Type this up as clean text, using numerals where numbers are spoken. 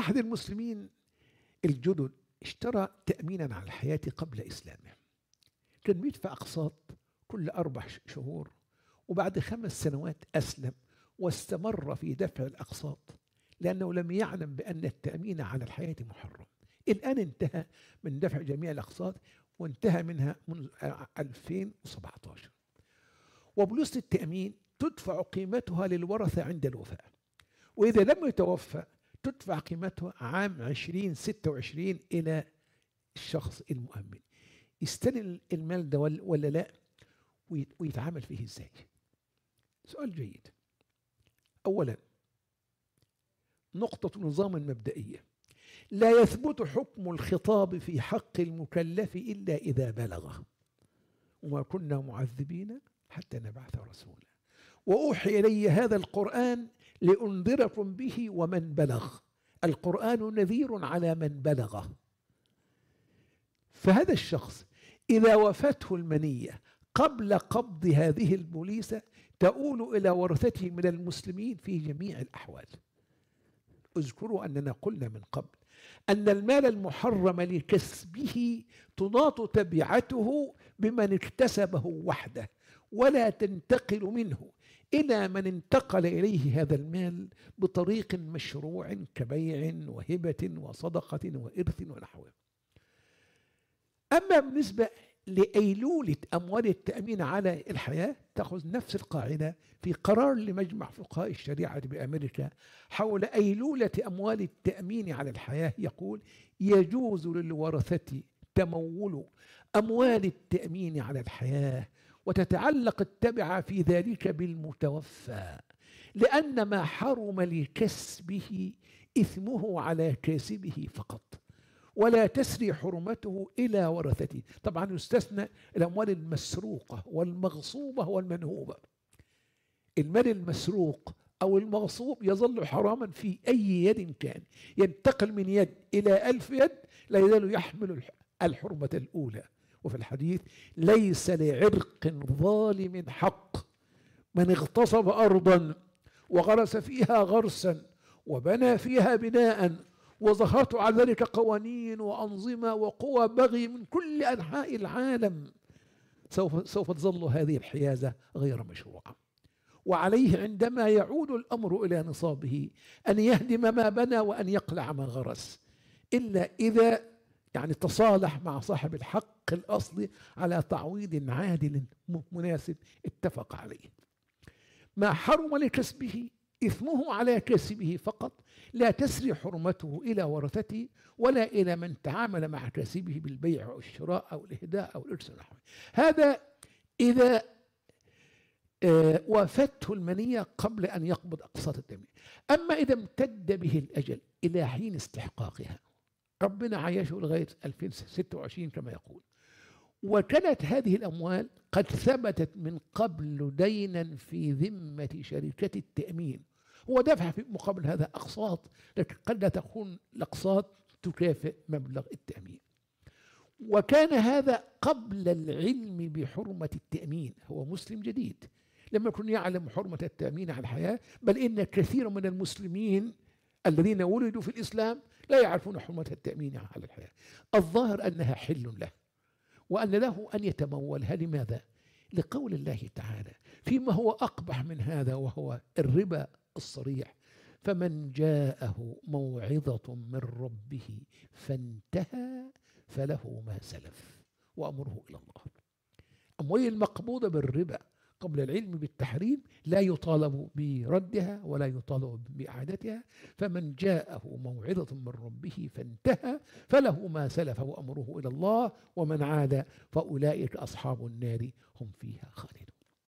أحد المسلمين الجدد اشترى تأمينا على الحياة قبل إسلامه، كان بيدفع أقساط كل 4 شهور، وبعد 5 سنوات أسلم واستمر في دفع الأقساط لأنه لم يعلم بأن التأمين على الحياة محرم. الآن انتهى من دفع جميع الأقساط، وانتهى منها منذ 2017. وبلوس التأمين تدفع قيمتها للورثة عند الوفاة، وإذا لم يتوفى تدفع قيمتها عام 2026 إلى الشخص المؤمن. يستلم المال ده ولا لا، ويتعامل فيه ازاي؟ سؤال جيد. أولا، نقطة نظام مبدئية: لا يثبت حكم الخطاب في حق المكلف إلا إذا بلغ، وما كنا معذبين حتى نبعث رسولا، وأوحي إلي هذا القرآن لأنذركم به ومن بلغ. القرآن نذير على من بلغ. فهذا الشخص إذا وفته المنية قبل قبض هذه البوليسة تؤول إلى ورثته من المسلمين في جميع الأحوال. اذكروا أننا قلنا من قبل أن المال المحرم لكسبه تناط تبعته بمن اكتسبه وحده، ولا تنتقل منه إلى من انتقل إليه هذا المال بطريق مشروع كبيع وهبة وصدقة وإرث ونحوه. أما بالنسبة لأيلولة أموال التأمين على الحياة، تأخذ نفس القاعدة في قرار لمجمع فقهاء الشريعة بأمريكا حول أيلولة أموال التأمين على الحياة. يقول: يجوز للورثة تمول أموال التأمين على الحياة، وتتعلق التبعة في ذلك بالمتوفى، لأن ما حرم لكسبه إثمه على كاسبه فقط، ولا تسري حرمته إلى ورثته. طبعا يستثنى الأموال المسروقة والمغصوبة والمنهوبة. المال المسروق أو المغصوب يظل حراما في أي يد كان، ينتقل من يد إلى 1000 يد لا يزال يحمل الحرمة الأولى. وفي الحديث: ليس لعرق ظالم حق، من اغتصب أرضا وغرس فيها غرسا وبنى فيها بناء وظهرت على ذلك قوانين وأنظمة وقوى بغي من كل أنحاء العالم، سوف تظل هذه الحيازة غير مشروعة. وعليه عندما يعود الأمر إلى نصابه أن يهدم ما بنى وأن يقلع ما غرس، إلا إذا تصالح مع صاحب الحق الأصلي على تعويض عادل مناسب اتفق عليه. ما حرم لكسبه إثمه على كاسبه فقط، لا تسري حرمته إلى ورثته ولا إلى من تعامل مع كاسبه بالبيع أو الشراء أو الإهداء أو الإرث ونحوه. هذا إذا وافته المنية قبل أن يقبض أقساط التأمين. أما إذا امتد به الأجل إلى حين استحقاقها، ربنا عايشه لغاية 2026 كما يقول، وكانت هذه الأموال قد ثبتت من قبل دينا في ذمة شركة التأمين، هو دفع في مقابل هذا أقساط، لكن قد لا تكون الأقساط تكافئ مبلغ التأمين. وكان هذا قبل العلم بحرمة التأمين، هو مسلم جديد لم يكن يعلم حرمة التأمين على الحياة، بل إن كثير من المسلمين الذين ولدوا في الإسلام لا يعرفون حرمة التأمين على الحياة. الظاهر أنها حل له وأن له أن يتمولها. لماذا؟ لقول الله تعالى فيما هو أقبح من هذا وهو الربا الصريح: فمن جاءه موعظة من ربه فانتهى فله ما سلف وأمره إلى الله. أموال المقبوضة بالربا قبل العلم بالتحريم لا يطالب بردها ولا يطالب بإعادتها. فمن جاءه موعظة من ربه فانتهى فله ما سلف وأمره إلى الله ومن عاد فأولئك أصحاب النار هم فيها خالدون.